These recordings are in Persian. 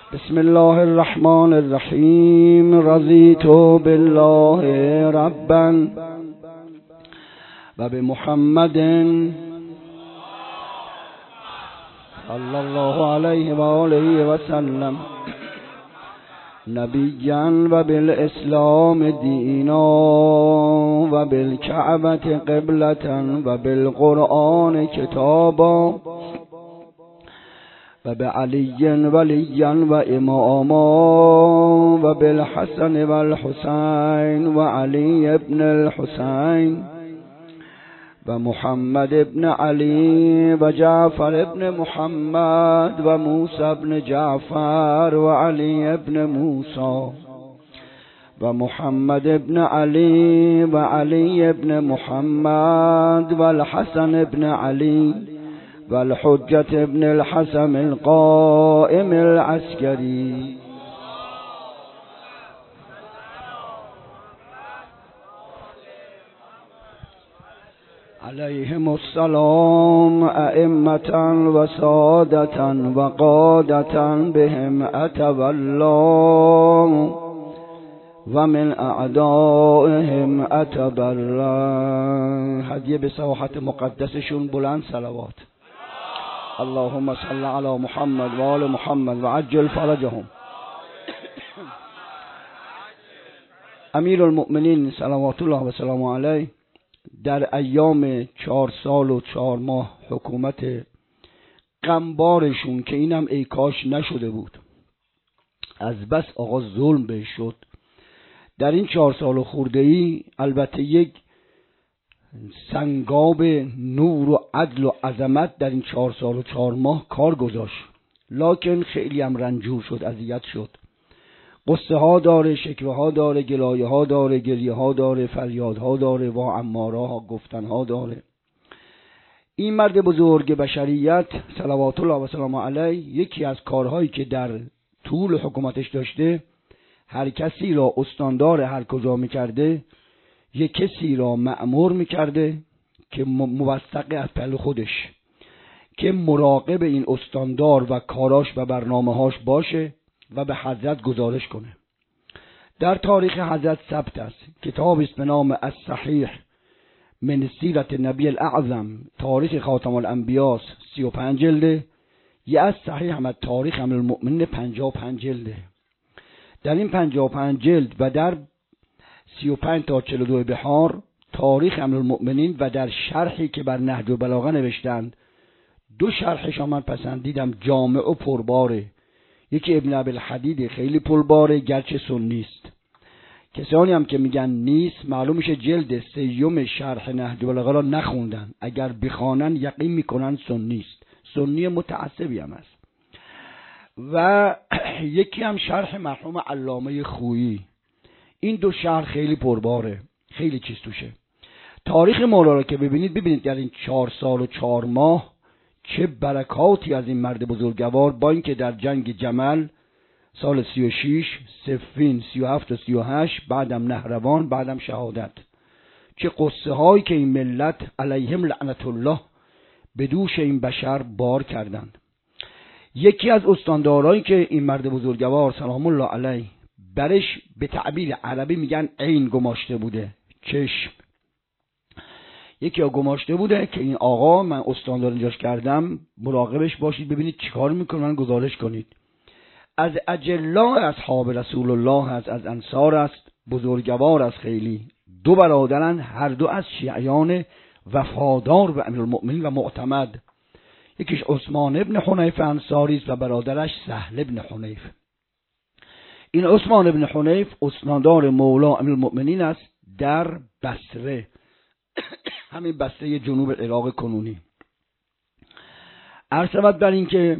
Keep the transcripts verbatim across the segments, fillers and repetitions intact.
بسم الله الرحمن الرحیم. رضیت بالله ربا و بمحمد صلی الله علیه و آله و سلم نبیا و بالاسلام دینا و بالکعبة قبلة و بالقرآن کتابا و بعلی ولیا و اماما و بالحسن و الحسین و علی ابن الحسین و محمد ابن علی و جعفر ابن محمد و موسی ابن جعفر و علی ابن موسی و محمد ابن علی و علی ابن محمد و الحسن ابن علی و الحجة ابن الحسن القائم العسكري عليهم السلام أئمة وسادة وقادة بهم أتولى ومن أعدائهم أتبرى. هدیه به ساحت مقدسشون بلند صلوات. اللهم صل على محمد و آل محمد و عجل فرجهم. امیر المؤمنین صلوات الله و سلام علیه در ایام چهار سال و چهار ماه حکومت غمبارشون که اینم ای کاش نشده بود، از بس آقا ظلم بهش شد، در این چهار سال و خورده‌ای البته یک سنگاب نور و عدل و عظمت در این چهار سال و چهار ماه کار گذاشت، لکن خیلی هم رنجور شد، اذیت شد. قصه ها داره، شکوه ها داره، گلایه ها داره، گریه ها داره، فریاد ها داره، و اماره ها گفتن ها داره. این مرد بزرگ بشریت صلوات الله و سلام علیه یکی از کارهایی که در طول حکومتش داشته، هر کسی را استاندار هر کجا میکرده، یک کسی را مأمور میکرده که موثق از پهلو خودش، که مراقب این استاندار و کاراش و برنامه‌هاش باشه و به حضرت گزارش کنه. در تاریخ حضرت ثبت است، کتابی است به نام الصحیح من سیرت نبی الاعظم، تاریخ خاتم الانبیاء سی و پنج جلده، یه از صحیح هم تاریخ امیر المؤمنین پنجاه و پنج جلده. در این پنجاه و پنج جلد و در سی و پنج تا چهل و دو بحار تاریخ امیر المؤمنین و در شرحی که بر نهج البلاغه نوشتند، دو شرحش من پسندیدم، جامع و پرباره. یکی ابن ابی‌الحدید خیلی پرباره گرچه سنی است. کسانی هم که میگن نیست، معلوم میشه جلد سیوم شرح نهج البلاغه را نخوندن، اگر بخوانن یقین میکنن سنی است، سنی متعصبی هم است. و یکی هم شرح مرحوم علامه خویی. این دو شرح خیلی پرباره، خیلی چیز توشه. تاریخ مولا را که ببینید، ببینید در این چهار سال و چهار ماه چه برکاتی از این مرد بزرگوار، با اینکه در جنگ جمل سال سی و شش، صفین سی و هفت و سی و هشت، بعدم نهروان، بعدم شهادت، چه قصه هایی که این ملت علیهم لعنت الله به دوش این بشر بار کردند. یکی از استاندارایی که این مرد بزرگوار سلام الله علیه برش به تعبیر عربی میگن عین گماشته بوده، چشم. یکی ها گماشته بوده که این آقا من استاندار اینجاش کردم، مراقبش باشید، ببینید چیکار میکنه، من گزارش کنید. از اجلا اصحاب رسول الله هست، از انصار است، بزرگوار است خیلی. دو برادرن، هر دو از شیعیان وفادار به امیرالمؤمنین و معتمد. یکیش عثمان ابن حنیف انصاری است و برادرش سهل ابن حنیف. این عثمان ابن حنیف استاندار مولا امیرالمؤمنین است در بصره، همین بصره جنوب عراق کنونی. عرض شود بر این که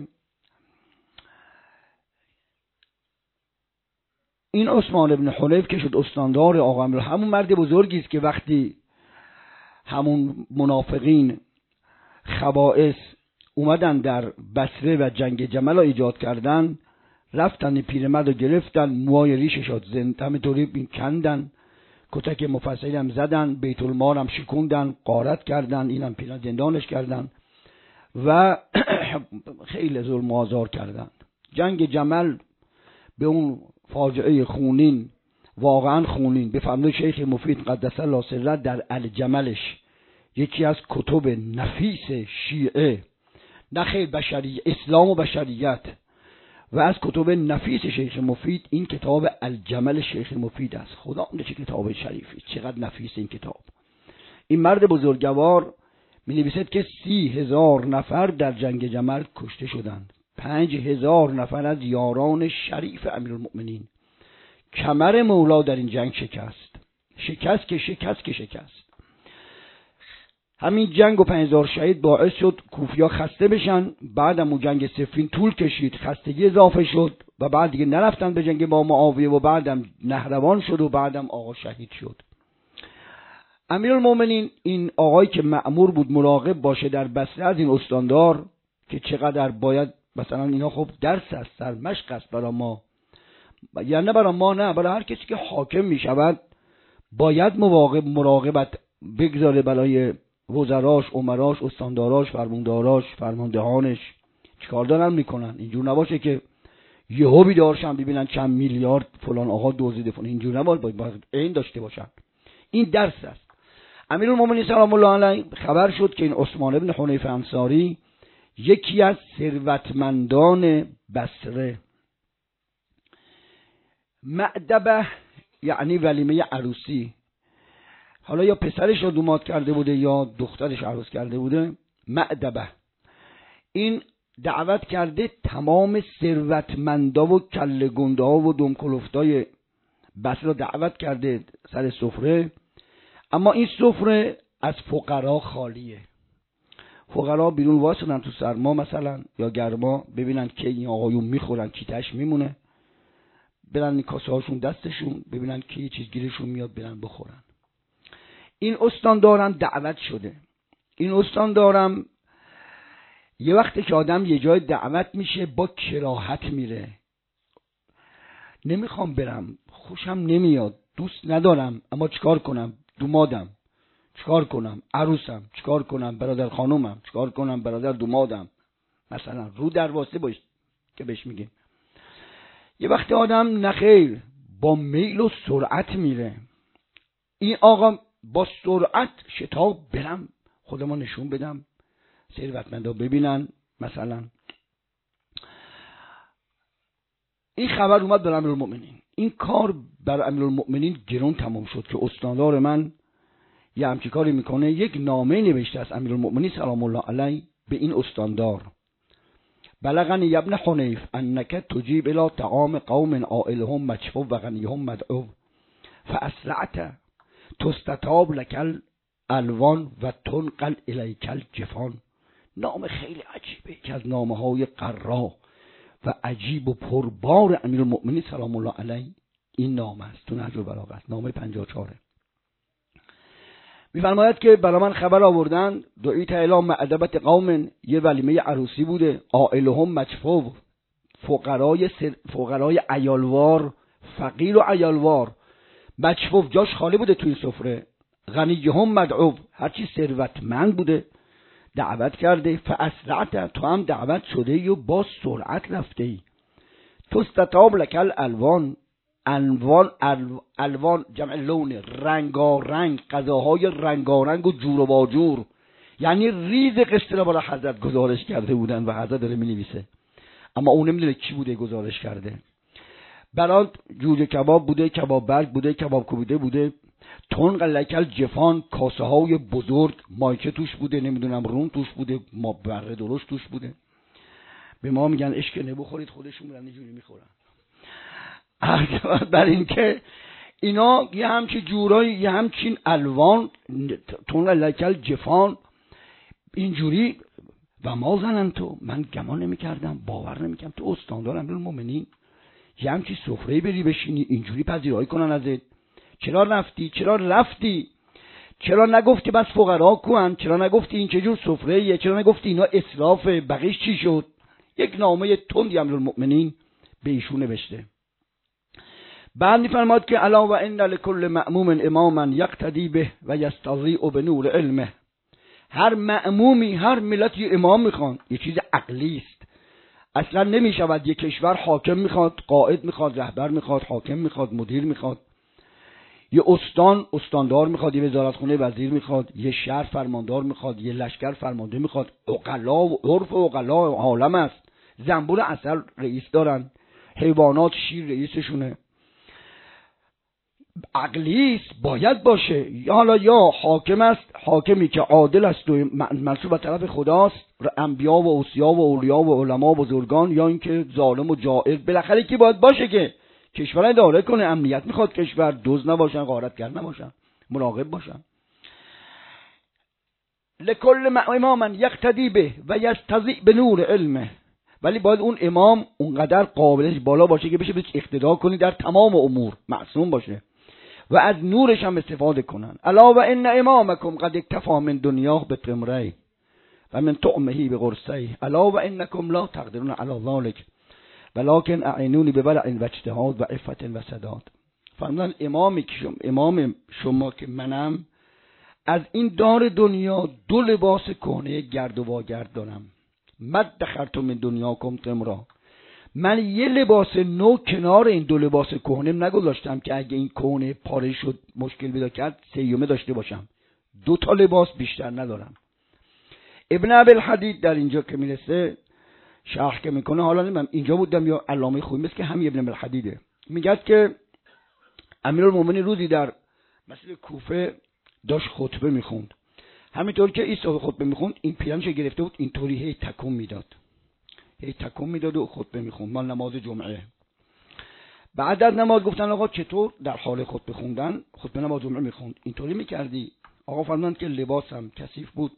این عثمان ابن حنیف که شد استاندار آقا امیر، همون مرد بزرگی است که وقتی همون منافقین خبائث اومدن در بصره و جنگ جمل را ایجاد کردن، رفتن پیرمرد رو گرفتن، موهای ریشش رو زند همینطوری کندن، کتک مفصلی هم زدن، بیت المال هم شکوندن، غارت کردن، اینم پیرمرد زندانش کردن و خیلی ظلم و آزار کردن. جنگ جمل به اون فاجعه خونین، واقعا خونین، به فرمان شیخ مفید قدس الله سره در الجملش، یکی از کتب نفیس شیعه، نه خیر بشریت، اسلام و بشریت، و از کتب نفیس شیخ مفید این کتاب الجمل شیخ مفید است. خدا اون چه کتاب شریفی، چقدر نفیس این کتاب. این مرد بزرگوار می نویسد که سی هزار نفر در جنگ جمل کشته شدند، پنج هزار نفر از یاران شریف امیرالمؤمنین. کمر مولا در این جنگ شکست، شکست که شکست که شکست. همین جنگ و پنج هزار شهید باعث شد کوفیا خسته بشن. بعدم اون جنگ صفین طول کشید، خستگی اضافه شد و بعد دیگه نرفتن به جنگ با معاویه و بعدم نهروان شد و بعدم آقا شهید شد. امیرالمومنین این آقایی که مأمور بود مراقب باشه در بصره از این استاندار که چقدر باید، مثلا اینا خب درس است، در مشق است برای ما، یعنی نه برای ما، نه برای هر کسی که حاکم می شود باید مواقع مراقبت بگذاره برای وزراش، عمراش، استانداراش، فرمانداراش، فرماندهانش. چیکار دارن میکنن؟ اینجور نباشه که یهو بیدارشن ببینن چند میلیارد فلان آقا دزدیده فلان. اینجور نباشه، باید عین داشته باشن. این درس است. امیرالمومنین سلام الله علیه خبر شد که این عثمان بن حنیف انصاری یکی از ثروتمندان بصره، مأدبه یعنی ولیمه عروسی، حالا یا پسرش رو دوماد کرده بوده یا دخترش عروس کرده بوده، مأدبه، این دعوت کرده تمام ثروتمندا و کله گنده ها و دمکلفتای بصره رو دعوت کرده سر سفره. اما این سفره از فقرا خالیه. فقرا بیرون واسدن تو سرما مثلا یا گرما، ببینن که این آقایون میخورن کیتش میمونه، برن این کاسه هاشون دستشون، ببینن که یه چیز گیرشون میاد برن بخورن. این استاندارم دعوت شده. این استاندارم یه وقتی که آدم یه جای دعوت میشه با کراهت میره، نمیخوام برم، خوشم نمیاد، دوست ندارم، اما چیکار کنم؟ دومادم، چیکار کنم؟ عروسم، چیکار کنم؟ برادر خانومم، چیکار کنم؟ برادر دومادم، مثلا رو در واسه باش که بهش میگیم. یه وقتی آدم نخیر با میل و سرعت میره. این آقا با سرعت شتاب برم خودمو نشون بدم، ثروتمندا ببینن مثلا. این خبر اومد بر امیرالمؤمنین. این کار بر امیرالمؤمنین گرون تمام شد که استاندار من یه همچین کاری میکنه. یک نامه نوشته از امیرالمؤمنین سلام الله علیه به این استاندار: بلغنی ابن حنیف انک تجیب الی طعام قوم عائلهم مجفو و غنیهم مدعو فاسرعت تستتاب لکل الوان و تنقل الیکل جفان. نام خیلی عجیبه که از نامه های قرا و عجیب و پربار امیرالمؤمنین سلام الله علیه این نام است. تو نهج البلاغه نامه پنجاه و چهار میفرماید که برای من خبر آوردن دعیت الی مأدبت قوم، یه ولیمه عروسی بوده، عائلهم مجفو، فقرای سر... فقرای عیالوار، فقیر و عیالوار، مجفو جاش خالی بوده توی سفره، غنیهم مدعو هرچی ثروتمند بوده دعوت کرده. فاسرعت تو هم دعوت شده و با سرعت رفته ای. تستتاب لکل الوان، الوان الوان جمع لون، رنگارنگ، غذاهای رنگارنگ و جور و باجور، یعنی ریز قصه را برای حضرت گزارش کرده بودن و حضرت داره می نویسه اما اون نمیدونه کی بوده گزارش کرده. برات جوجه کباب بوده، کباب برگ بوده، کباب کوبیده بوده، تنق لکل جفان، کاسه های بزرگ، مایچه توش بوده، نمیدونم رون توش بوده، ما بره درشت توش بوده. به ما میگن اشکنه بخورید، خودشون میرن اینجوری میخورن. بر این که اینا یه همچین جورایی، یه همچین الوان، تنق لکل جفان اینجوری. و ما زنن تو، من گمان نمی کردم، باور نمی کردم تو استاندار امیرالمؤمنین یه همچین سفره بری بشینی اینجوری پذیرایی کنن ازت. چرا رفتی؟ چرا رفتی؟ چرا نگفتی بس فقرا کن؟ چرا نگفتی این چه جور سفره‌ایه؟ چرا نگفتی اینا اسرافه؟ بقیش چی شد؟ یک نامه تندی امیرالمؤمنین به ایشون نوشته. بعد می‌فرماد که الا و ان لكل مأموم اماما یقتدی به و یستضیء بنور علمه. هر مأمومی، هر ملتی امام میخوان، یه چیز عقلی است. اصلا نمی شود. یک کشور حاکم میخواد، قائد میخواد، رهبر میخواد، حاکم میخواد، مدیر میخواد، یه استان استاندار میخواد، یه وزارتخونه وزیر میخواد، یه شهر فرماندار میخواد، یه لشکر فرمانده میخواد. عقلا و عرف و عقلا عالم است. زنبور عسل رئیس دارن، حیوانات شیر رئیسشونه. عقلی است، باید باشه. یا حالا یا حاکم است، حاکمی که عادل است و منصوب به طرف خداست، انبیا و اوصیا و اولیا و علما و بزرگان، یا اینکه ظالم و جائر. بالاخره کی باید باشه که کشور اداره کنه؟ امنیت میخواد کشور، دزد نباشن، غارتگر نباشن، مراقب باشن. لکل اماما یقتدی به و یستضیء به نور علمه. ولی باید اون امام اونقدر قابلش بالا باشه که بشه بهش اقتدا کنی در تمام امور، معصوم باشه و از نورش هم استفاده کنن. الا و ان امامکم قد اکتفی من دنیاه بقمری و من طعمه بقرصی الا و انکم لا تقدرون علی ذلک ولکن اعینونی بورع و اجتهاد و عفت و سداد. فرمودن امامی که شما امام شما که منم، از این دار دنیا دو لباس کهنه گرد و واگرد دارم. مد دخلتم من دنیاکم تمرا. من یه لباس نو کنار این دو لباس کهنه نگذاشتم که اگه این کهنه پاره شد مشکل پیدا کرد سیومه داشته باشم. دو تا لباس بیشتر ندارم. ابن ابوالحدید در اینجا که میرسه شرح که میکنه، حالا نمیدونم اینجا بودم یا علامه خویی، مثل که همین ابن ابوالحدیده، میگه که امیرالمومنین روزی در مسجد کوفه داشت خطبه میخوند. همینطور که عیسی خطبه میخوند این پیرنش گرفته بود، اینطوری هی تکون میداد، هی تکون میداد و خطبه میخوند. مال نماز جمعه. بعد از نماز گفتن آقا چطور در حال خطبه خوندن، خطبه نماز جمعه میخوند اینطوری میکردی؟ آقا فرمودند که لباسم کثیف بود،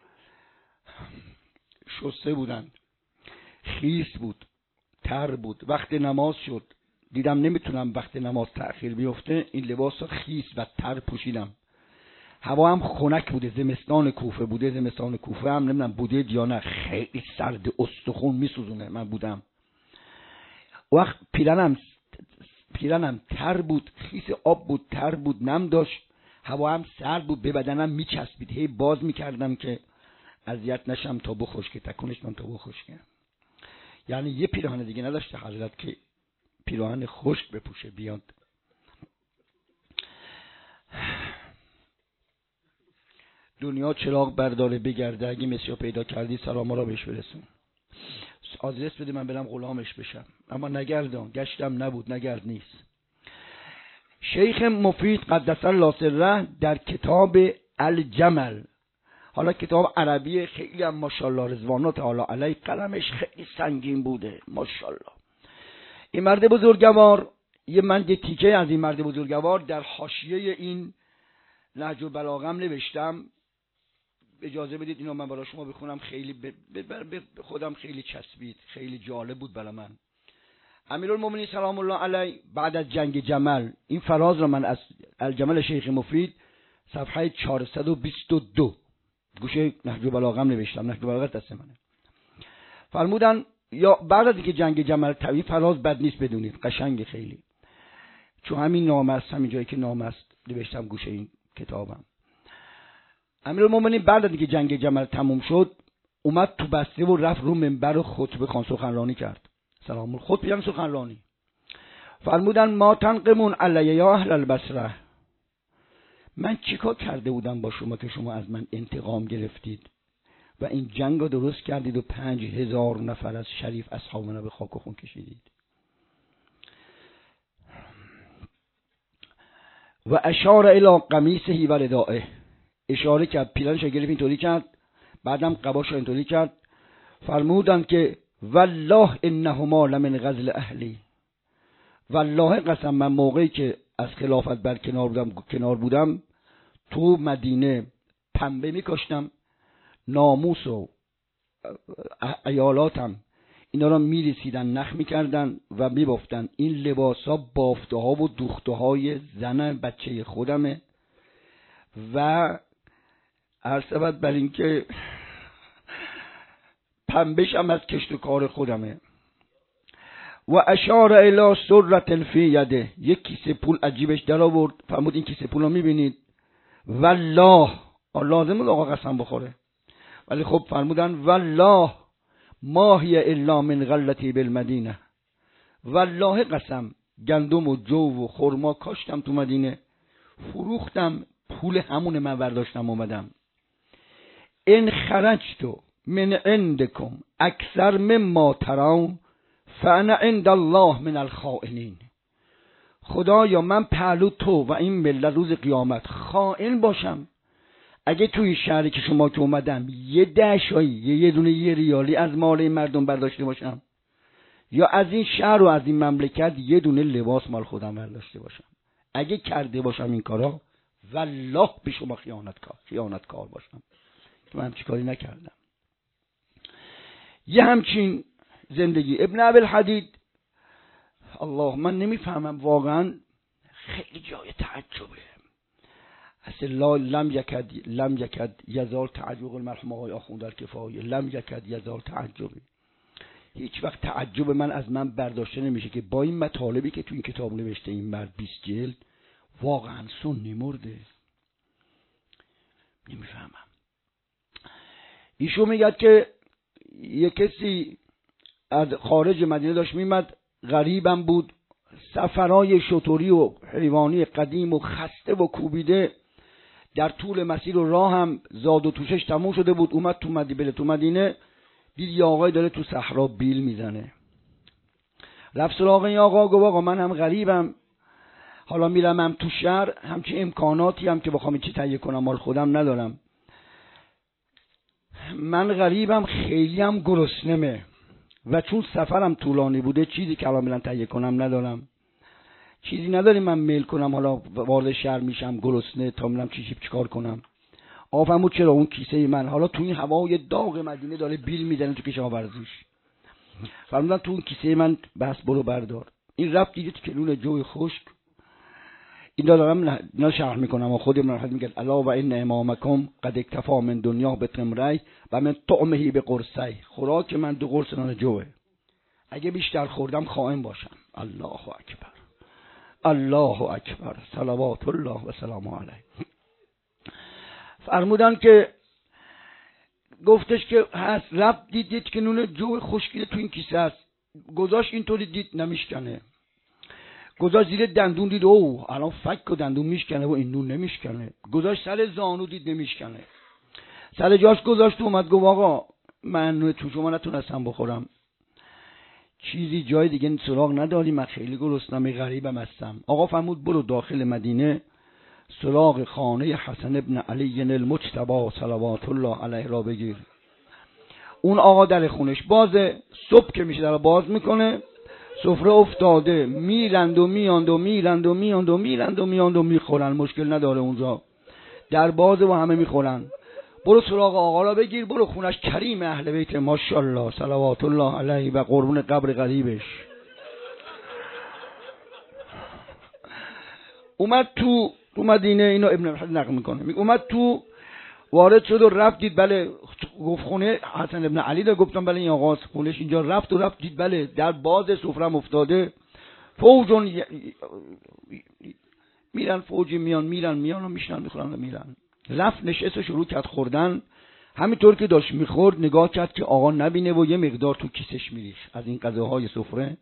شسته بودن، خیس بود، تر بود. وقت نماز شد دیدم نمیتونم وقت نماز تأخیر بیفته، این لباس خیس و تر پوشیدم. هوا هم خنک بوده، زمستان کوفه بوده. زمستان کوفه هم نمیدونم بوده یا نه، خیلی سرد، استخون میسوزونه. من بودم وقت پیرنم پیرنم تر بود، خیس آب بود، تر بود، نم داشت، هوا هم سرد بود، به بدنم میچسبید. هی باز میکردم که اذیت نشم تا بخشکه، تکونش کنم تا بخشکه. یعنی یه پیراهن دیگه نداشته حضرت که پیراهن خشک بپوشه بیاد. دنیا چراغ برداره بگرده، اگه مسیح پیدا کردی سلاما را بهش برسون، آدرس بده من برم غلامش بشم. اما نگردان، گشتم نبود، نگرد نیست. شیخ مفید قدس الله سره در کتاب الجمل، حالا کتاب عربی خیلی هم ماشاءالله رضوان تعالی علیه، قلمش خیلی سنگین بوده ماشاءالله. این مرد بزرگوار، یه من یه تیکه از این مرد بزرگوار در حاشیه این نهج البلاغه نوشتم، اجازه بدید اینو من برای شما بخونم. خیلی به خودم خیلی چسبید، خیلی جالب بود برای من. امیرالمومنین سلام الله علیه بعد از جنگ جمل، این فراز را من از الجمل شیخ مفید صفحه چهارصد و بیست و دو گوشه نهج البلاغه نوشتم، نهج البلاغه دست منه. فرمودن یا بعد از اینکه جنگ جمل طویل، فراز بد نیست بدونید، قشنگ خیلی، چون همین نام است، همین جایی که نام است نوشتم گوشه این کتابم. امیرالمومنین بعد از اینکه جنگ جمل تموم شد اومد تو بسته و رفت رو منبر و خطبه خوان، سخنرانی کرد. سلام خطبه یعنی سخنرانی. فرمودن ما تنقمون علی یا اهل البصره، من چیکار کرده بودم با شما که شما از من انتقام گرفتید و این جنگ رو درست کردید و پنج هزار نفر از شریف اصحاب من به خاک و خون کشیدید. و اشار الی قمیصه و ردائه، اشاره کرد، پیرنش گرفت اینطوری کرد، بعدم قباش اینطوری کرد. فرمودن که والله انهما لمن غزل اهلی، والله قسم من موقعی که از خلافت بر کنار بودم کنار بودم تو مدینه پنبه میکاشتم، ناموس و ایالاتم اینا را میرسیدن نخ میکردن و میبافتن. این لباسا بافته ها و دوخته های زن بچه خودمه و عرصبت بر این که پنبش هم از کشت و کار خودمه. و اشار الی سرة فی یده، یک کیسه پول عجیبش در آورد. فرمود این کیسه پول رو میبینید؟ والله، لازم بود آقا قسم بخوره، ولی خب فرمودن والله ما هی الا من غلتی بالمدینه، والله قسم گندم و جو و خرما کاشتم تو مدینه، فروختم، پول همون من برداشتم اومدم. ان خرجت من عندکم اکثر مما ترون فانا عند الله من الخائنین. خدایا من پهلو تو و این ملت روز قیامت خائن باشم اگه توی این شهری که شما که اومدم یه دشایی یه, یه دونه یه ریالی از مال این مردم برداشته باشم، یا از این شهر و از این مملکت یه دونه لباس مال خودم برداشته باشم. اگه کرده باشم این کارا، والله به شما خیانتکار خیانتکار باشم که من همچی کاری نکردم. یه همچین زندگی ابن ابوالحدید، الله من نمیفهمم واقعا، خیلی جای تعجبه. اصلا لم یکد لم یکد یزال تعجب المرحوم آقای آخوند الکفایی، لم یکد یزال تعجبی. هیچ وقت تعجب من از من برداشته نمیشه که با این مطالبی که تو این کتاب نوشته این مرد بیست جلد واقعا سنی مرده. نمیفهمم. ایشون میگه که یه کسی از خارج مدینه داشت میمد، غریبم بود، سفرهای شتوری و حیوانی قدیم و خسته و کوبیده، در طول مسیر و راه هم زاد و توشش تموم شده بود. اومد تو مدینه تو مدینه دید یه آقای داره تو صحرا بیل میزنه. رفت سراغ این آقا، گفت آقا من هم غریبم، حالا میرم هم تو شهر، همچین امکاناتی هم که بخوام چی تهیه کنم مال خودم ندارم. من غریبم، خیلی هم گرسنمه و چون سفرم طولانی بوده چیزی که الان میرم تهیه کنم ندارم. چیزی نداری من میل کنم، حالا وارد شهر میشم گرسنه تا میرم چی چی چیکار کنم. آقا فرمود چرا؟ اون کیسه من حالا تو این هوای داغ مدینه داره بیل میزنه تو کشاورزیش، فرمودن تو اون کیسه من بس برو بردار. این رفت دید که نون جوی خشک. این دارم نه شرح میکنم و خودم راحت میگه الا و ان امامکم قد اکتفا من دنیا به تمری و من طعمه به قرصی. خوراک من دو قرص نان جوه، اگه بیشتر خوردم خائن باشم. الله اکبر الله اکبر صلوات الله و سلام علیه. فرمودن که گفتش که هست، رفت دید, دید که نون جو خشکیده تو این کیسه است، گذاشت اینطوری دید نمیشکنه، گذاشت زیر دندون دید اوه الان فک و دندون میشکنه و این نون نمیشکنه، گذاشت سر زانو دید نمیشکنه، سر جاش گذاشت اومد گفت آقا من تو شما نتونستم بخورم، چیزی جای دیگه سراغ نداری، من خیلی گرسنم غریبم هستم. آقا فرمود برو داخل مدینه سراغ خانه حسن ابن علی المجتبی صلوات الله علیه را بگیر. اون آقا در خونش بازه، صبح که میشه در باز میکنه، سفره افتاده، میرند و میاند و میرند و میاند و میرند و میاند و میخورن، مشکل نداره اونجا، در بازه و همه میخورن. برو سراغ آقا را بگیر، برو خونش، کریم اهل بیت ماشاءالله صلوات الله علیه و قربون قبر غریبش. اومد تو تو مدینه، اینو ابن الحدید نقل میکنه، میگه اومد تو، وارد شد و رفت دید بله، گفت خونه حسن ابن علی ده، گفتم بله این آقاست خونش اینجا. رفت و رفت دید بله در باز سفرم افتاده، فوجون ی... میرن فوجی میان میرن میان و میشنن میخورن و میرن. رفت نشست و شروع کرد خوردن، همینطور که داشت میخورد نگاه کرد که آقا نبینه و یه مقدار تو کیسش میریخ از این غذاهای سفره.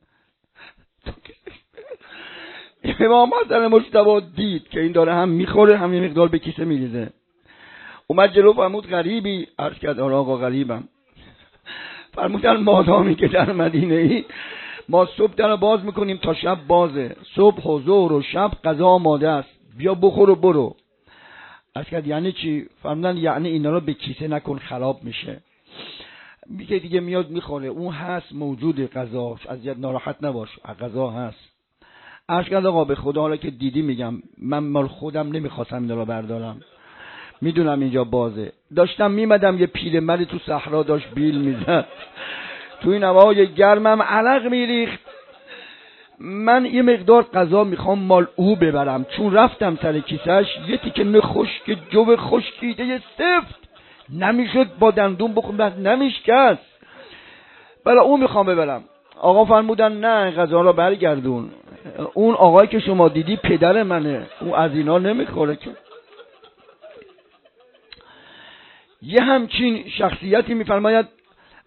امام حسن مجتبی دید که این داره هم میخوره هم یه مقدار به کیسه میریزه، اومد جلو، فرمود غریبی؟ عرض کرد آقا غریبم. فرمودن مادامی که در مدینه ای ما صبح در باز میکنیم تا شب بازه، صبح و ظهر و شب غذا آماده است، بیا بخور و برو. عرض کرد یعنی چی؟ فرمودن یعنی اینا رو به کیسه نکن خراب میشه. میگه دیگه میاد میخوره، اون هست موجود غذاش، ازیت ناراحت نباش غذا هست. عرض کرد آقا به خدا حالا که دیدی میگم من مال خودم نمیخواستم اینا رو بردارم، میدونم اینجا بازه، داشتم میمدم یه پیرمردی تو صحرا داشت بیل میزد، تو این هوای گرمم عرق میریخت، من یه مقدار غذا میخوام مال او ببرم، چون رفتم سر کیسش یه تیکه نه خشک جو خشکیده یه سفت نمیشد با دندون بخورم، نمیشکست، بله او میخوام ببرم. آقا فرمودن نه غذا را برگردون، اون آقایی که شما دیدی پدر منه، اون از اینا نمیخوره که. یه همچین شخصیتی میفرماید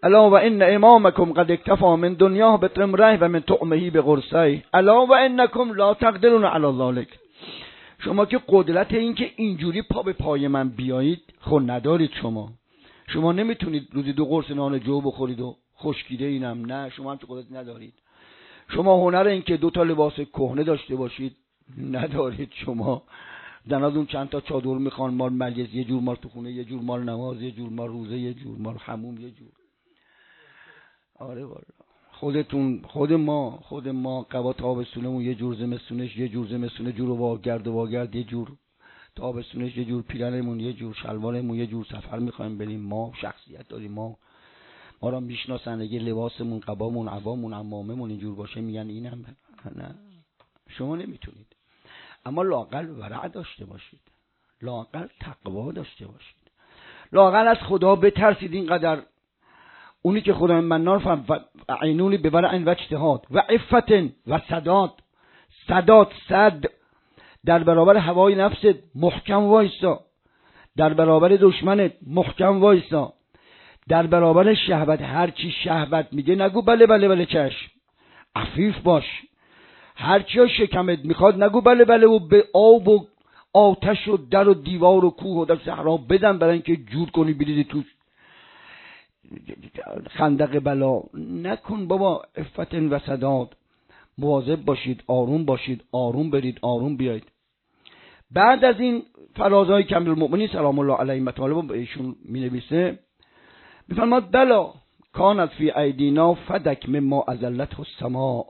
الا و ان امامکم قد اکتفى من دنیاه بطمره و من طعمه بقرصه الا و انکم لا تقدرون علی ذلک. شما که قدرت این که اینجوری پا به پای من بیایید خود ندارید. شما شما نمیتونید روزی دو قرص نان جو بخورید و خشکیده اینم نه، شما هم که قدرت ندارید. شما هنر این که دو تا لباس کهنه داشته باشید ندارید. شما زناتون چند تا چادر میخوان، مال مجلس یه جور، مال تو خونه یه جور، مال نماز یه جور، مال روزه یه جور، مال حموم یه جور. آره والا خودتون خود ما خود ما قبا تابستونمون یه جور، زمستونش یه جور، زمستونه جور و واگرد و واگرد یه جور، تابستونش یه جور، پیرنمون یه جور، شلوارمون یه جور. سفر میخوایم بریم، ما شخصیت داریم، ما ما را میشناسن. اگه لباسمون، قبامون، عبامون، عماممون اینجور باشه میگن اینم. نه شما نمیتونید. اما لااقل ورع داشته باشید، لااقل تقوا داشته باشید، لااقل از خدا بترسید اینقدر. اونی که خدا منان فهم عینونی به ورع و اجتهاد و عفت و صداد. صداد صد در برابر هوای نفست محکم وایسا، در برابر دشمنت محکم وایسا، در برابر شهوت هر چی شهوت میگه نگو بله بله بله چشم، عفیف باش. هر چی شکمت میخواد نگو بله بله و به آب و آتش و در و دیوار و کوه و در صحرا بدن برای اینکه جور کنی بریزی تو خندق بلا. نکن بابا. عفت و صداد. مواظب باشید، آروم باشید، آروم برید، آروم بیایید. بعد از این فرازهای امیرالمؤمنین سلام الله علیه مطالب به ایشون می نویسه، میفرماد بلا کانت فی ایدینا فدک مما ازلته السماء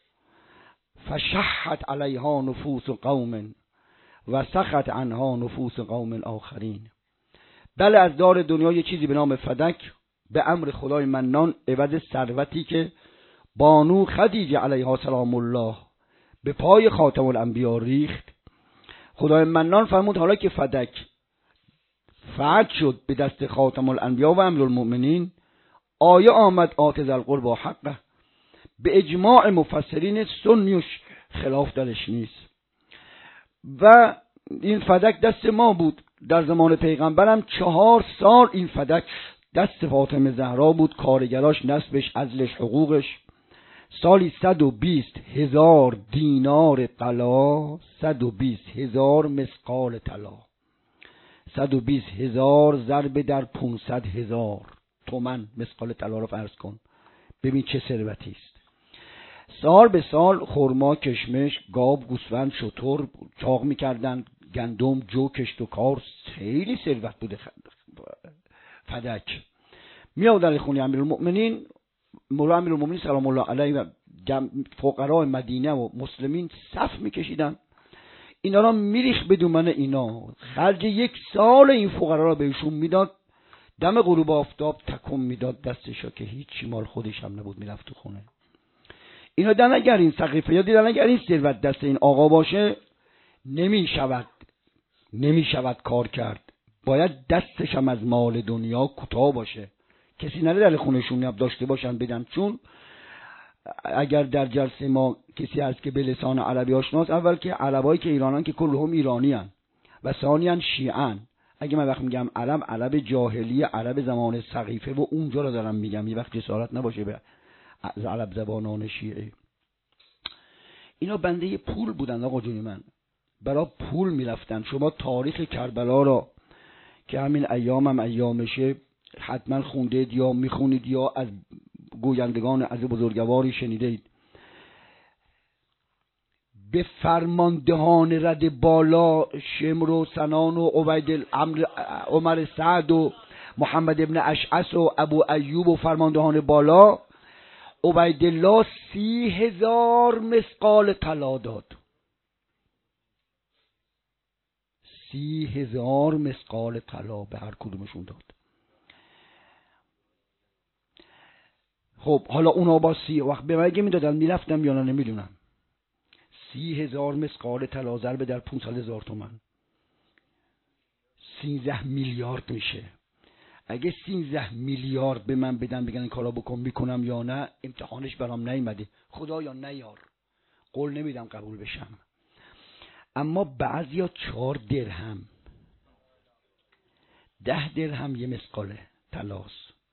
فشحت علیها نفوس قوم و سخت عنها نفوس قوم آخرین. بله از دار دنیا یه چیزی به نام فدک به امر خدای منان عوض ثروتی که بانو خدیجه علیها سلام الله به پای خاتم الانبیا ریخت. خدای منان فرمود حالا که فدک فعد شد به دست خاتم الانبیا و امیرالمؤمنین، آیه آمد آت ذی القربی حقه. به اجماع مفسرین سنیش خلاف درش نیست و این فدک دست ما بود. در زمان پیغمبرم چهار سال این فدک دست فاطمه زهرا بود، کارگراش، نسبش، عزلش، حقوقش. سالی صد و بیست هزار دینار طلا، صد و بیست هزار مسقال طلا، صد و بیست هزار ضرب در پونصد هزار تومن مسقال طلا رو فرض کن، ببین چه ثروتی است. سال به سال خرما، کشمش، گاو، گوسفند، شتر چاق میکردن، گندم، جو، کشت و کار. خیلی ثروت بوده فدک. میاد در خونه امیرالمؤمنین، مولا امیرالمؤمنین سلام الله علیه و فقرای مدینه و مسلمین صف میکشیدن، اینا را میریخ بدون اینا. خرج یک سال این فقرا را بهشون میداد. دم غروب آفتاب تکون میداد دستشو که هیچی مال خودش هم نبود، میرفت تو خونه. اینا در اگر این سقیفه یا دیدن اگر این ثروت دست این آقا باشه نمیشود نمیشود کار کرد. باید دستش هم از مال دنیا کوتاه باشه، کسی نره در خونشون نب داشته باشن بدن. چون اگر در جلسه ما کسی هست که به لسان عربی آشناست، اول که عربایی که ایرانان که کلهم ایرانی هن و ثانیاً شیعن. اگه من وقت میگم عرب، عرب جاهلی، عرب زمان سقیفه و اونجا رو دارم میگم، یه وقت جسارت نباشه به عرب زبانان شیعه. اینا بنده پول بودن آقا جون من، برای پول میرفتن. شما تاریخ کربلا را که همین ایام هم ایامشه حتما خوندید یا میخونید یا از گویندگان از بزرگواری شنیدید. به فرماندهان رد بالا شمر و سنان و عبید عمر سعد و محمد ابن اشعث و ابو ایوب و فرماندهان بالا، عبیدالله سی هزار مسقال طلا داد. سی هزار مسقال طلا به هر کدومشون داد. خب حالا اونا با سی وقت به مگه میدادن میرفتم یا نه نمیدونم. سی هزار مسقال طلا ضرب در پونصد هزار تومن سیزده میلیارد میشه. اگه سیزده میلیارد به من بدن بگن این کارا بکن میکنم یا نه، امتحانش برام نیومده. خدایا نیار، قول نمیدم قبول بشم. اما بعضیا چهار درهم ده درهم یه مسقال طلاست.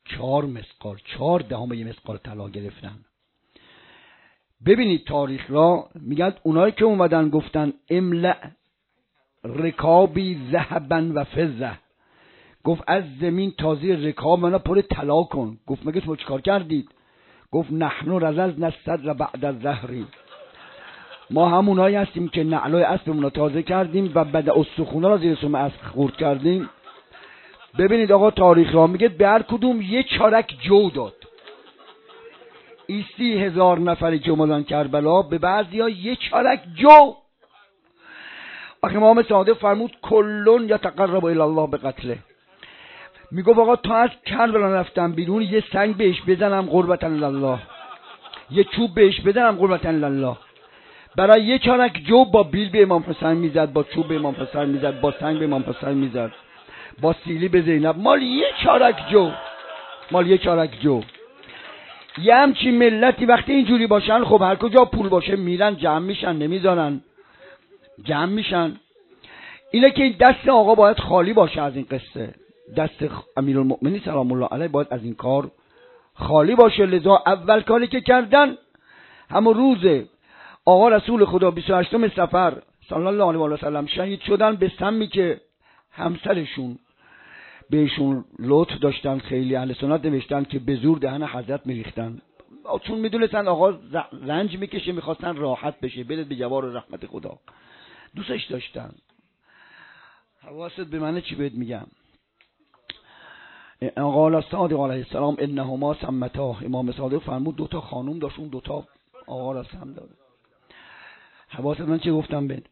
چهار مسقال، چهار دهم یه مسقال طلا گرفتن. ببینید تاریخ را میگن اونایی که اومدن گفتن املأ رکابی ذهبا و فضه، گفت از زمین تازی رکاب منو پر طلا کن. گفت مگه شما چیکار کردید؟ گفت نحن رززنا الصدر بعد الظهر، ما همونایی هستیم که نعلای اسبمون رو تازه کردیم و بعد استخونا رو زیر سم اسب خورد کردیم. ببینید آقا تاریخ را میگه به هر کدوم یه چارک جو داد. این سی هزار نفری که اومدن کربلا به بعضیا یه چارک جو. آخه امام صادق فرمود کلون یتقرب الی الله به قتله. میگفت آقا تا از کربلا رفتم بیرون یه سنگ بهش بزنم قربتا لله، یه چوب بهش بزنم قربتا لله. برای یه چارک جو با بیل به امام حسین میزد، با چوب به امام حسین میزد، با سنگ به امام حسین میزد، با سیلی به زینب. مال یه چارک جو، مال یه چارک جو. یه همچین ملتی وقتی اینجوری باشن خب هر کجا پول باشه میرن جمع میشن، نمیذارن جمع میشن. اینه که این دست آقا باید خالی باشه از این قصه، دست امیرالمؤمنین سلام الله علیه باید از این کار خالی باشه. لذا اول کاری که کردن همون روز آقا رسول خدا بیست و هشتم صفر صلی الله علیه و سلم شهید شدن به سمی که همسرشون بهشون لطف داشتن، خیلی اهل سنت نوشتن که به زور دهن حضرت میریختن، چون میدونستن آقا رنج میکشه، میخواستن راحت بشه، بره به جوار رحمت خدا. دوستش داشتن. حواست به من چی بهت میگم؟ قال صادق علیه السلام انهما سمتا، امام صادق فرمود دوتا خانوم داشت، اون دوتا آقا را سم داد. حواست من چی گفتم بهت؟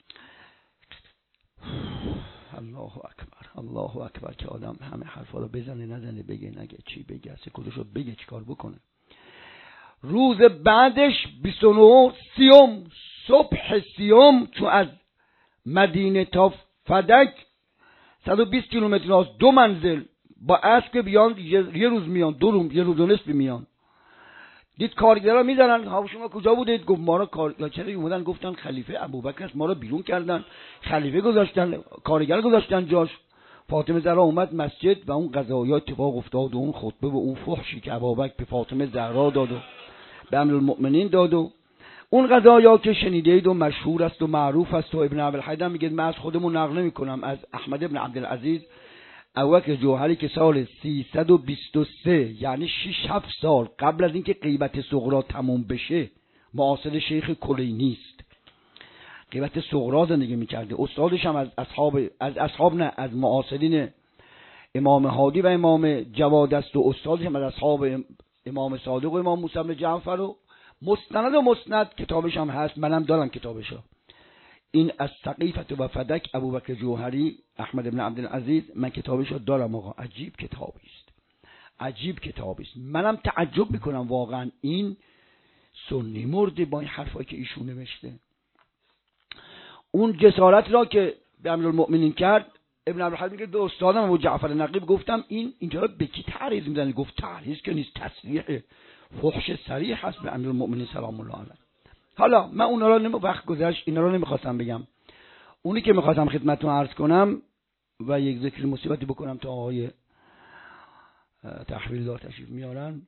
الله اکبر، الله اکبر که آدم همه حرفا رو بزنه نزنه، بگه نگه، چی بگه، سه کدوشو بگه، چیکار بکنه. روز بعدش بیست و نه سیوم صبح سیوم چون از مدینه تا فدک صد و بیست کیلومتر است، دو منزل با اسب بیان، یه روز میان، دو روز یه روز و نصف میان. دید کارگرا میذارن ها شما کجا بودید؟ گفت ما را کار چرا اومدن؟ گفتن خلیفه ابوبکر است، ما را بیرون کردن، خلیفه گذاشتن، کارگر گذاشتن جاش. فاطمه زهرا اومد مسجد و اون قضایا اتفاق افتاد و اون خطبه و اون فحشی که ابوبکر به فاطمه زهرا داد و به امیرالمؤمنین داد و اون قضایا که شنیدید و مشهور است و معروف است و ابن ابوالحیدم میگه من از خودمون نقل نمیکنم، از احمد ابن عبدالعزیز ابوبکر جوهری که سال سیصد و بیست و سه یعنی شش هفت سال قبل از اینکه غیبت صغرا تموم بشه معاصر شیخ کلینی است، غیبت صغرا زندگی میکرده. استادش هم از اصحاب از اصحاب نه از معاصرین امام هادی و امام جواد است و استادش هم از اصحاب امام صادق و امام موسی بن جعفر و مستند و مسند کتابش هم هست، منم دارم کتابشو. این از سقیفه و فدک ابوبکر جوهری احمد بن عبدالعزیز، من کتابشو دارم آقا. عجیب کتابی است، عجیب کتابی است. منم تعجب میکنم واقعا این سنی مرده با این حرفایی که ایشون نوشته. اون جسارت را که به امیرالمؤمنین کرد، ابن عبدالحلیم میگه به استادم ابو جعفر نقیب گفتم این اینجا به کی تعریض میزنه؟ گفت تعریض که نیست، تصریح فحش صریح هست به امیرالمؤمنین سلام الله علیه. حالا من اونا را نمی وقت گذشت اینا را نمیخواستم بگم. اونی که میخواستم خدمتتون عرض کنم و یک ذکر مصیبتی بکنم تا آقای تحویلدار تشریف میارن،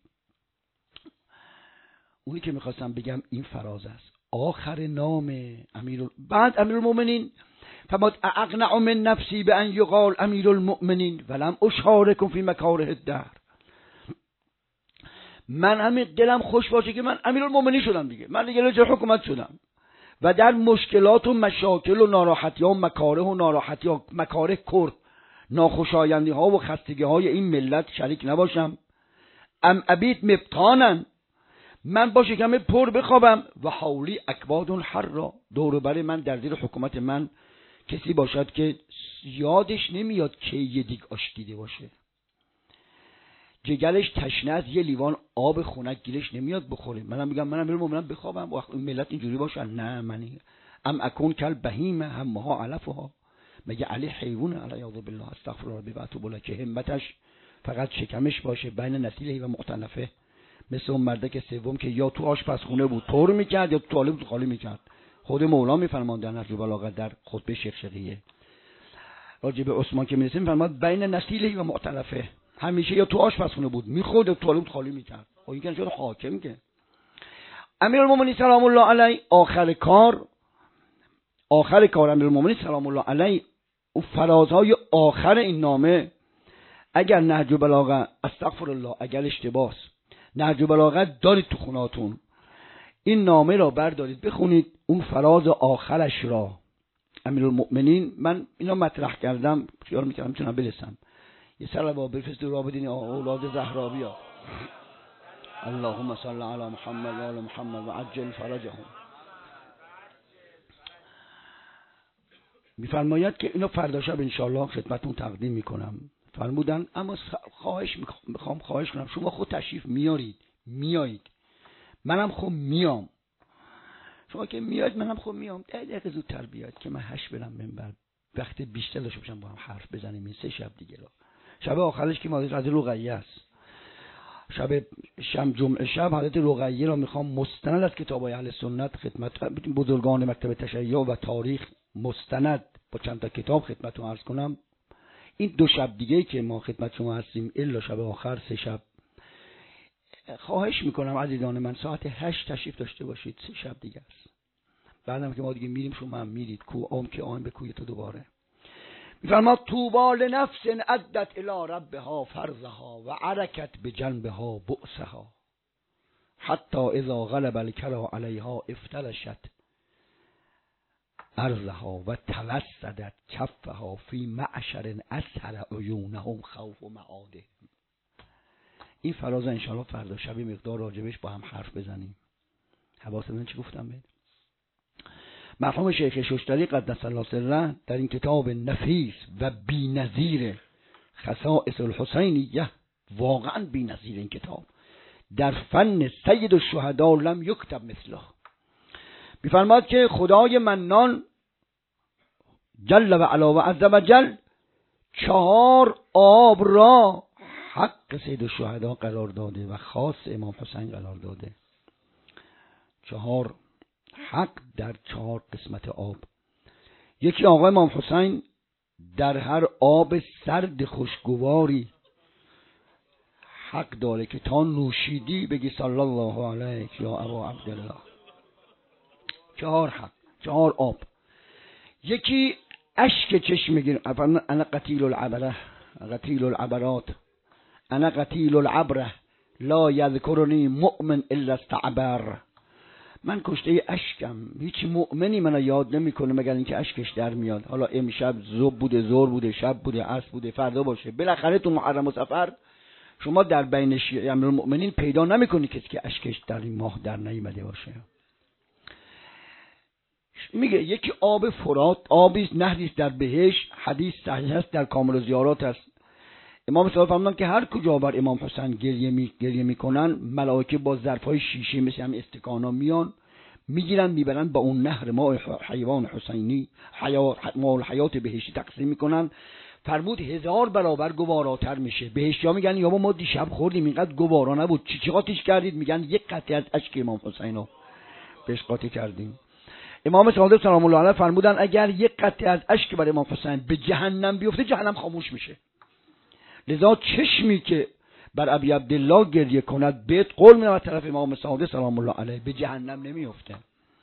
اونی که میخواستم بگم این فراز است. آخر نام امیر بعد امیرالمؤمنین فرمود اقنع من نفسی به ان یقال امیرالمؤمنین ولم اشارکم فی مکاره الدهر. من همین دلم خوش باشه که من امیرالمؤمنین شدم دیگه، من دیگه رئیس حکومت شدم و در مشکلات و مشاکل و ناراحتی ها و مکاره و ناراحتی ها مکاره کرد ناخوشایندی ها و خستگی های این ملت شریک نباشم. ام ابید مبتانن، من با شکم پر بخوابم و حولی اکباد حرا، دور بر من در زیر حکومت من کسی باشد که یادش نمیاد که یه دیگ آش دیده باشه، جگرش تشنه از یه لیوان آب خنک گیرش نمیاد بخوره. منم میگم منم برم مومنم بخوابم و ملت اینجوری باشن؟ نه منی ام اکون کل بهیمه همها علفها، مگه علی حیوان علی اعوذ بالله استغفر ربی و اتوب الیه که همتش فقط شکمش باشه بین نسیله و مختلفه، مثل اون مرده که سوم که یا تو آشپزخونه بود پر میکرد یا تو طالب بود خالی میکرد. خود مولا میفرماند در نهج البلاغه در خطبه شیخ شقیه راجع به عثمان که میرسیم فرمود بین نسیله و مختلفه، همیشه یا تو آشپزخونه بود میخورد، توالت خالی میکرد. این که شد حاکم. که امیرالمومنین سلام الله علیه آخر کار آخر کار امیرالمومنین سلام الله علیه او فرازهای آخر این نامه، اگر نهج بلاغه استغفر الله اگر اشتباس نهج بلاغه دارید تو خوناتون، این نامه را بردارید بخونید. اون فراز آخرش را امیرالمومنین، من اینا مطرح کردم خیال میکردم میتونم برسم. یه صلوات بفرستید را بدین اولاد زهرابیا. اللهم صل علی محمد و آل محمد و عجل فرجهم. میفرماید که اینو فردا شب انشالله خدمتون تقدیم میکنم. فرمودن اما خواهش میخوام خواهش کنم شما خود تشریف میارید میایید منم خب میام. شما که میاد منم خب میام. ده دقیقه زودتر بیاد که من هشت برم منبر، وقت بیشتر داشته باشم با هم حرف بزنیم. این سه شب دیگه را شب آخرش که حضرت رقیه است، شب شم جمعه شب حضرت رقیه را میخوام مستند از کتاب‌های اهل سنت خدمت بزرگان مکتب تشیع و تاریخ مستند با چند تا کتاب خدمتتون عرض کنم. این دو شب دیگه که ما خدمت شما هستیم الا شب آخر سه شب، خواهش میکنم عزیزان من ساعت هشت تشریف داشته باشید. سه شب دیگه است. بعدم که ما دیگه میریم شما هم میرید. کو آم که آم به کوی تو دوباره. میفرماد طوبی لنفس عدت الی ربها فرضها و عرکت بجنبها بؤسها حتی اذا غلب الکرا علیها افترشت ارضها و توسدت کفها فی معشر اسهر عیونهم خوف و معاده. این فراز انشاءالله فردا شب مقدار راجبش با هم حرف بزنیم. حواستون چی گفتم بید؟ مرحوم شیخ ششتری قدس الله سره در این کتاب نفیس و بی‌نظیر خصائص الحسینیه، واقعا بی‌نظیر این کتاب، در فن سید الشهدا لم یکتب مثله، می‌فرماد که خدای منان جل و علا و عز و جل چهار آب را حق سید الشهدا قرار داده و خاص امام حسین قرار داده. چهار حق در چهار قسمت آب. یکی آقا امام حسین در هر آب سرد خوشگواری حق داره که تا نوشیدی بگی صلی الله علیک یا ابا عبدالله. چهار حق، چهار آب. یکی اشک چشم میگیره. انا قتیل العبره قتیل العبرات انا قتیل العبره لا یذکرنی مؤمن الا استعبر. من کشته اشکم، هیچ مؤمنی منو یاد نمیکنه مگر اینکه اشکش در میاد. حالا امشب صبح بوده، ظهر بوده، شب بوده، عصر بوده، فردا باشه، بالاخره تو محرم و صفر شما در بین امیرالمؤمنین پیدا نمیکنی کسی که اشکش در این ماه در نیامده باشه. میگه یکی آب فرات، آبی نهری در بهشت، حدیث صحیح است در کامل زیارات است. امام صادق فرمودند که هر کجا بر امام حسین گریه می گریه میکنن ملائکه با ظرفای شیشه مثل هم استکانا میان میگیرن میبرن با اون نهر ماء حیوان حسینی حیات ماء الحیات بهشتی تقسیم میکنن. فرمود هزار برابر گواراتر میشه. بهشتی‌ها میگن یا ما دیشب خوردیم اینقدر گوارا نبود، چی چی قاطیش کردید؟ میگن یک قطعه از اشک امام حسینو بهش قاطی کردیم. امام صادق سلام الله علیه فرمودن اگر یک قطعه از اشک بر امام حسین به جهنم بیفته جهنم خاموش میشه. لذا چشمی که بر ابی عبدالله گریه کند بیت قول می‌دم از طرف امام صادق سلام الله علیه به جهنم نمیفته.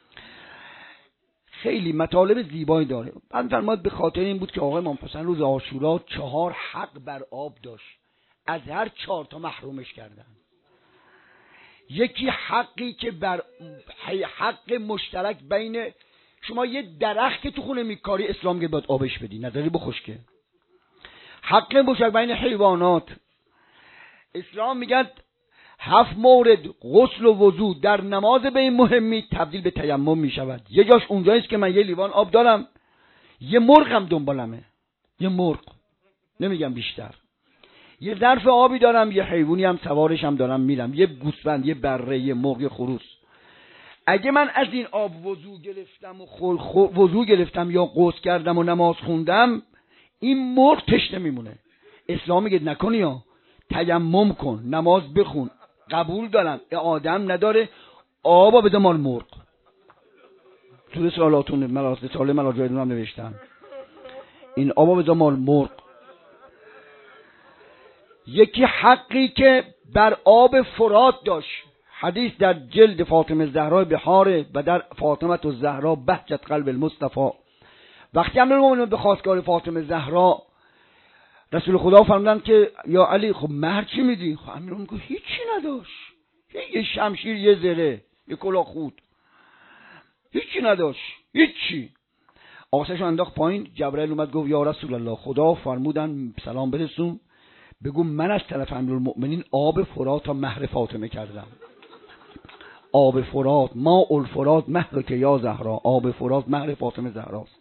خیلی مطالب زیبایی داره. من فرماد به خاطر این بود که آقای امام حسین روز عاشورا چهار حق بر آب داشت، از هر چهار تا محرومش کردن. یکی حقی که بر حق مشترک بین شما یه درخت که تو خونه میکاری اسلام که باید آبش بدی نظری بخشکه. حق مشترک بین حیوانات اسلام میگن هفت مورد غسل و وضو در نماز به این مهمی تبدیل به تیمم میشود. یه جاش اونجاییست که من یه لیوان آب دارم یه مرغم دنبالمه، یه مرغ نمیگم بیشتر، یه ظرف آبی دارم یه حیوانی هم سوارش هم دارم میرم، یه گوسفند، یه بره، یه مرغ، یه خروس. اگه من از این آب وضو گرفتم و خل خل وضو گرفتم یا غسل کردم و نماز خوندم این مرغ تشنه میمونه. اسلام میگه نکنی یا تیمم کن، نماز بخون، قبول دارم آدم نداره آبا بده مال مرغ. تو رسالاتون ملاسه ساله ملاجایدون هم نوشتن این آبا بده مال مرغ. یکی حقی که بر آب فرات داشت. حدیث در جلد فاطمه زهرا بحاره و در فاطمه الزهرا بهجت قلب المصطفی. وقتی امیرالمومنین به خواستگار فاطمه زهرا رسول خدا فرمودن که یا علی خب مهر چی میدی؟ خب امیرالمومنین گفت هیچی نداشت، یه شمشیر، یه زره، یه کلاه خود، هیچی نداشت، هیچی. آسشو انداخت پایین. جبرائیل اومد گفت یا رسول الله خدا فرمودن سلام برسون بگو من از طرف امیرالمومنین آب فرات تا مهر فاطمه کردم. آب فرات، ما الفرات مهر که یا زهرا، آب فرات مهر فاطمه زهراست.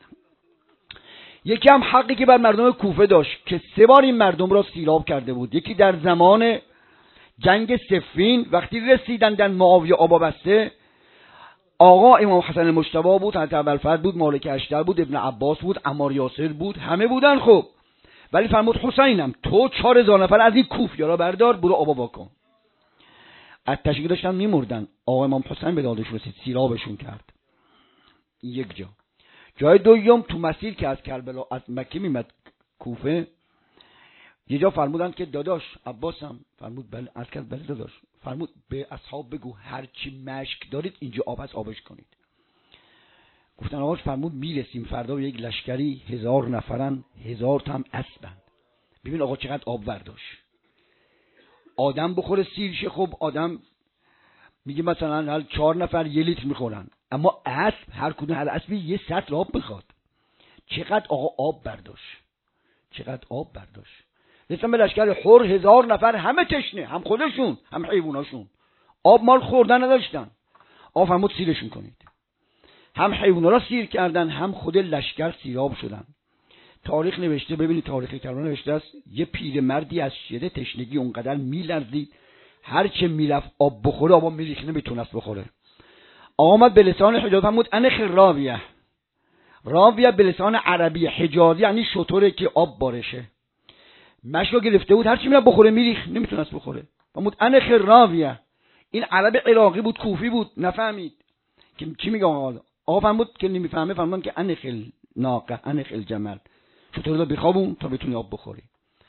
یکی هم حقی که بر مردم کوفه داشت که سه بار این مردم را سیراب کرده بود. یکی در زمان جنگ صفین وقتی رسیدن در معاویه آبا بسته، آقا امام حسن المجتبی بود، حضرت ابوالفضل بود، مالک اشتر بود، ابن عباس بود، عمار یاسر بود، همه بودن. خب ولی فرمود حسینم تو چهار هزار نفر از این کوفی‌ها را بردار برو آبا بکن. اتشی که داشتن میمردن، آقا امام حسین به دادش رسید، سیرابشون کرد. یک جا. جای دوم تو مسیر که از کربلا از مکه میمد کوفه، یه جا فرمودن که داداش عباسم، فرمود بله. از کرد بله داداش. فرمود به اصحاب بگو هر چی مشک دارید اینجا آب هست آبش کنید. گفتن آقا فرمود میرسیم فردا به یک لشکری هزار نفرن، هزار تا هم اسبند. ببین آقا چقدر آب برداشت. آدم بخوره سیرشه، خب آدم میگه مثلا هر چهار نفر یه لیتر میخورن، اما اسب هر کدوم هر اسبی یه سطل آب میخواد. چقدر آقا آب برداشت، چقدر آب برداشت. رسیدن به لشکر حر، هزار نفر همه تشنه، هم خودشون هم حیواناشون، آب مال خوردن نداشتن. آقا فرمود سیرشون کنید. هم حیونا را سیر کردن، هم خود لشکر سیراب شدن. تاریخ نوشته، ببینید تاریخ کربلا نوشته است، یه پیرمردی از شدت تشنگی اونقدر میلرزید هر چه میرفت آب بخوره آب میریخت، نمیتونست بخوره. آمد به لسان حجاز فرمود انخ راویه. راویه به لسان عربی حجازی یعنی شطوره که آب بارشه. مشو گرفته بود هر چی میرفت بخوره میریخت، نمیتونست بخوره. فرمود انخ راویه. این عرب عراقی بود، کوفی بود، نفهمید که چی میگه آقا. آقا فرمود که نمیفهمه، فرمود که انخ ناقه انخ الجمل، شطور رو بخوابون تا بتونی آب بخوری.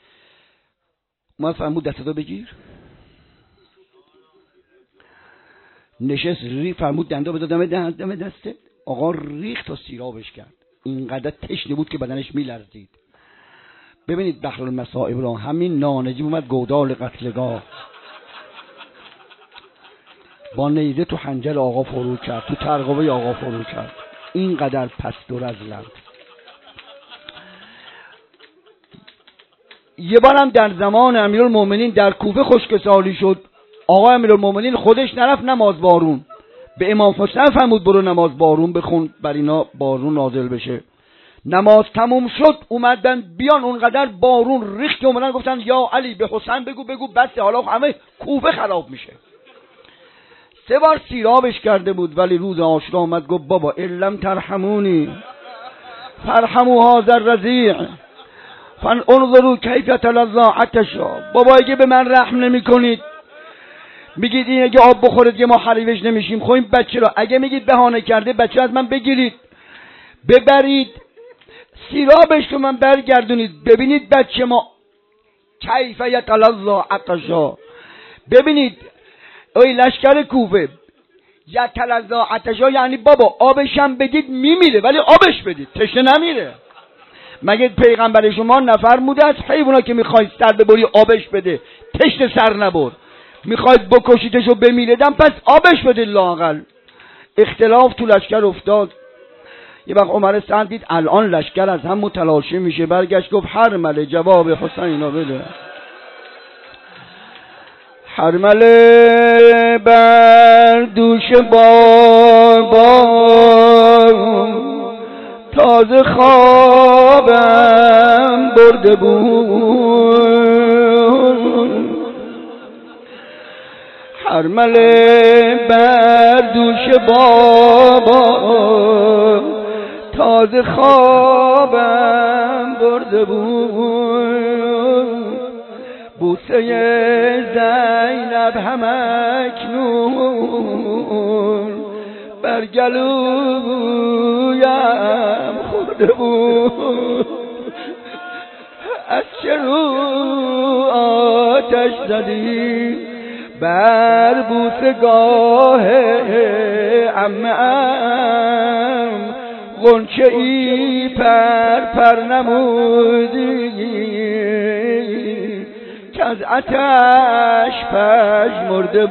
ما فرمود دستتو بگیر. نشست ری، فرمود دنده بده دم دم دسته. آقا ریخت تا سیرابش کرد. اینقدر تشنه بود که بدنش میلرزید. ببینید بحرالمصائب را. همین نانجی اومد گودال قتلگاه، با نیزه تو حنجر آقا فرو کرد، تو ترقوه آقا فرو کرد. اینقدر پست و رذلند. یه بارم در زمان امیرالمومنین در کوفه خشکسالی شد. آقا امیرالمومنین خودش نرفت نماز بارون، به امام حسین فرمود برو نماز بارون بخون بر اینا بارون نازل بشه. نماز تموم شد اومدن بیان، اونقدر بارون ریخت که اومدن گفتن یا علی به حسین بگو بگو بس حالا همه کوفه خراب میشه. سه بار سیرابش کرده بود، ولی روز عاشورا اومد گفت بابا علم ترحمونی فرحموا هذا الرضیع فن انظروا کیف تلظی عطشا. بابا اگه به من رحم نمی کنید، میگید این اگه آب بخوره دیگه ما حریفش نمیشیم، خب این بچه را اگه میگید بهانه کرده، بچه از من بگیرید ببرید سیرابش رو من برگردونید، ببینید بچه ما کیف یتلظی عطشا. ببینید ای لشکر کوفه، یتلظی عطشا یعنی بابا آبش هم بدید میمیره، ولی آبش بدید تشنه نمیره. مگه پیغمبر شما نفرموده از حیونا که میخواید سر ببری آبش بده تشنه سر نبر، میخواید بکشیدش و بمیردم پس آبش بده لااقل. اختلاف تو لشکر افتاد. یه وقت عمر سعد دید الان لشکر از هم متلاشی میشه، برگشت گفت حرمله جواب حسین بده. حرمله بر دوش بابا تازه خوابم برده بود. حرمله بر دوش بابا تازه خوابم برده بود. بوسه زینب هم اکنون بر گلویم خورده بود. از چه رو آتش زدی بر بوسگاه عمم، غنچه ای پر پر نمودی که از آتش پژمرده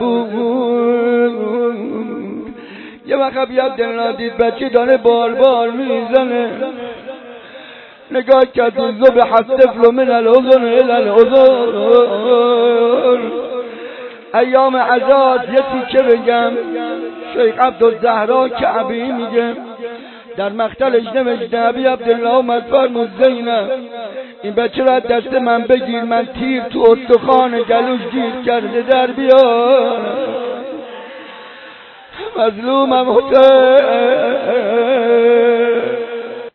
بود. یه وقت عبدالله دید بچه داره بال بال میزنه، نگاه کرد زب حسفل من الاذن الى الاذن. ایام عزاد یه تیکه بگم، شیخ عبدالزهرا کعبی میگه در مقتلش نوشته ابی عبدالله اومد فرمود زینب این بچه را دست من بگیر، من تیر تو استخوان گلوش گیر کرده در بیار. مظلومم حسین